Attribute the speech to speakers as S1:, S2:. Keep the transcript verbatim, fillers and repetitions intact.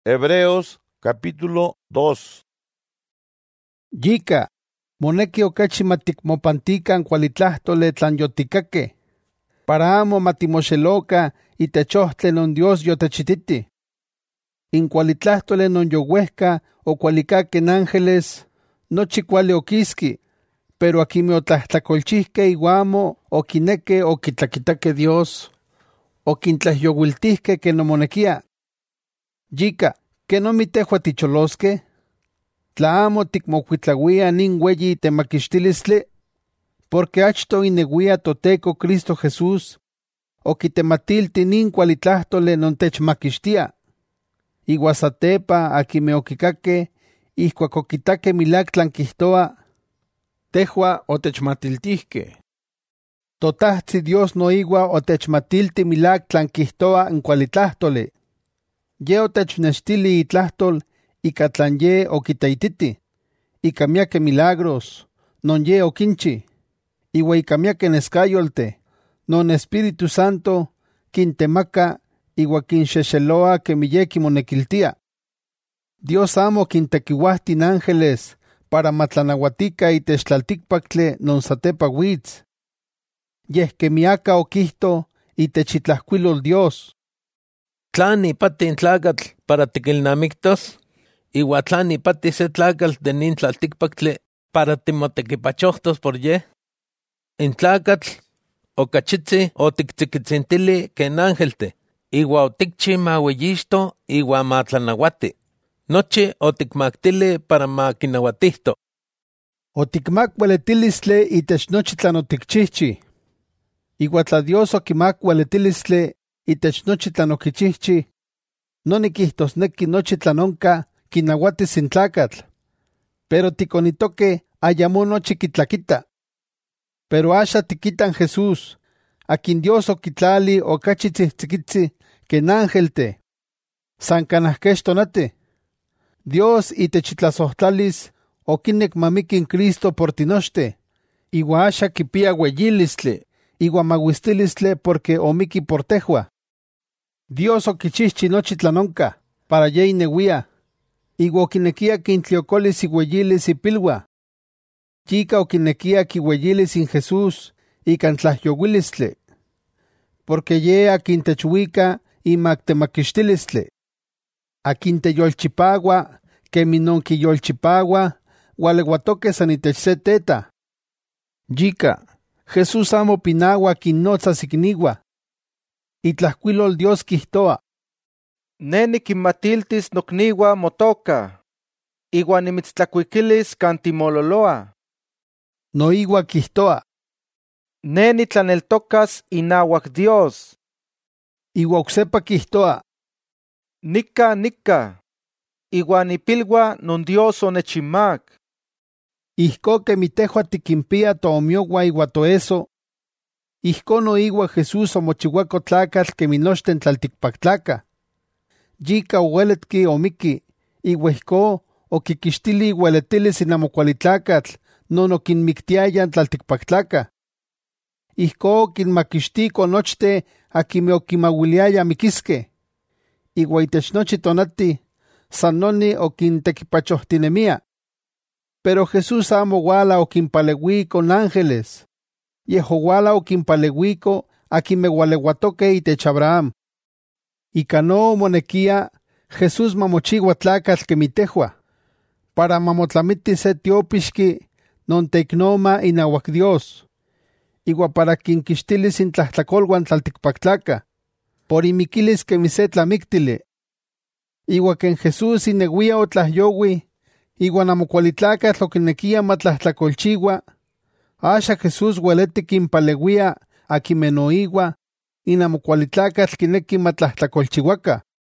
S1: Hebreos capítulo dos.
S2: Yika, moneki okachi matikmopantikan kualitlahtole tlan yotikake, para amo matimoxeloka itech ohtli non Dios yotechititi. In kualitlahtole non yowehka okualikaken ángeles, nochi kuali okiski, pero akimeh otlahtlakolchihkeh iuan amo okinekeh okitlakitakeh Dios, okintlahyowiltihkeh ken omonekia. Yika, kenomi tehua ticholoskeh? Tla amo tikmokuitlauia nin ueyi temakixtilistli, porque achto ineuia Toteco Cristo Jesús okitematilti nin kualitlahtole non techmakixtia. Iua satepa akimeh okikakeh ihkuak okitakeh milak tlan kijtoa, tehua otechmatiltihkeh. Totahtzi Dios noigua otechmatilti milak tlan kijtoa n kualitlahtoli. Ye otechnextili itlahtol ika tlan ye okiteititi, ika miakeh milagros, non ye okinchi, iua ika miakeh neskayolteh, non Espíritu Santo kintemaka iua kinxexeloa kemi ye kimonekiltia. Dios amo kintekiuahtin ángeles para matlanauatika itech tlaltikpaktli non satepa witz. Yeh kemi aka okihto itech itlajkuilol Dios:
S3: ¿Tlan ipati in tlakatl para tikilnamiktos? Iua tlan ipati se tlakatl de nin tlaltikpaktli para timotekipachohtos por ye? In tlakatl okachitzi otiktzikitzintili ken ángelteh, iua otikchi ma ueyixto iua ma tlanauati. Nochi otikmaktili para ma kinauatihto.
S2: Otikmak ueletilistli itech nochi tlan otikchihchi. Iua tla Dios okimak ueletilistli itech nochi tlan okichihchi, noni kihtosneki nochi tlan onka kinauatis in tlakatl, pero tikonitokeh ayamo nochi kitlakita. Pero axa tikitan Jesús, akin Dios okitlali okachi tzihtzikitzi ken ángelteh, san kanah kech tonati. Dios itech itlasohtlalis okinek mamiki in Cristo por tinochteh, iua axa kipia ueyilistli iua mawistilistli porque omiki por tehua. Dios okichihchi nochi tlan onka para ye ineuia, iua okinekia kintliokolis iueyilis ipilua. Yika okinekia kiueyilis in Jesús ikan tlahyowilistli, porque ye akin techuika imak temakixtilistli. Akin teyolchipaua kemi non kiyolchipaua ualeuatokeh san itech se teta. Yika, Jesús amo pinaua kinnotzas ikniua. Itlajkuilol Dios kijtoa:
S4: Ne nikinmatiltis nokniua motoka, iua nimitztlakuikilis kan timololoa.
S2: Noigua kijtoa:
S4: Ne nitlaneltokas inauak Dios.
S2: Iua oksepa kijtoa:
S4: Nika nika, iua nipilua non Dios onechinmak.
S2: Ihko kemi tehua tikimpia toomiogua iua toeso, ihko noigua Jesús omochiuako tlakatl kemi nochten tlaltikpaktlakah. Yika oueletki omiki, iua ihko okikixtili iueletilis in amo kuali tlakatl non okinmiktiaya tlaltikpaktlakah. Ihko okinmakixtiko nochteh akimeh okimauiliaya mikiskeh, iua itech nochi tonati san noni okintekipachohtinemia. Pero Jesús amo uala okimpaleuiko n ángeles, yeh ouala okimpaleuiko akimeh ualeuatokeh itech Abraham. Ika no omonekia Jesús mamochiua tlakatl kemi tehua, para mamotlamiti se tiopixki non teiknoma inauak Dios, iua para kinkixtilis in tlajtlakoluan tlaltikpaktlakah, por imikilis kemi se tlamiktili. Iua ken Jesús ineuia otlahyoui, iuan amo kuali tlakatl okinekia matlajtlakolchiua, axa Jesús ueleti kinpaleuia akimeh noigua in amo kuali tlakatl kineki matlajtlakolchiuaka.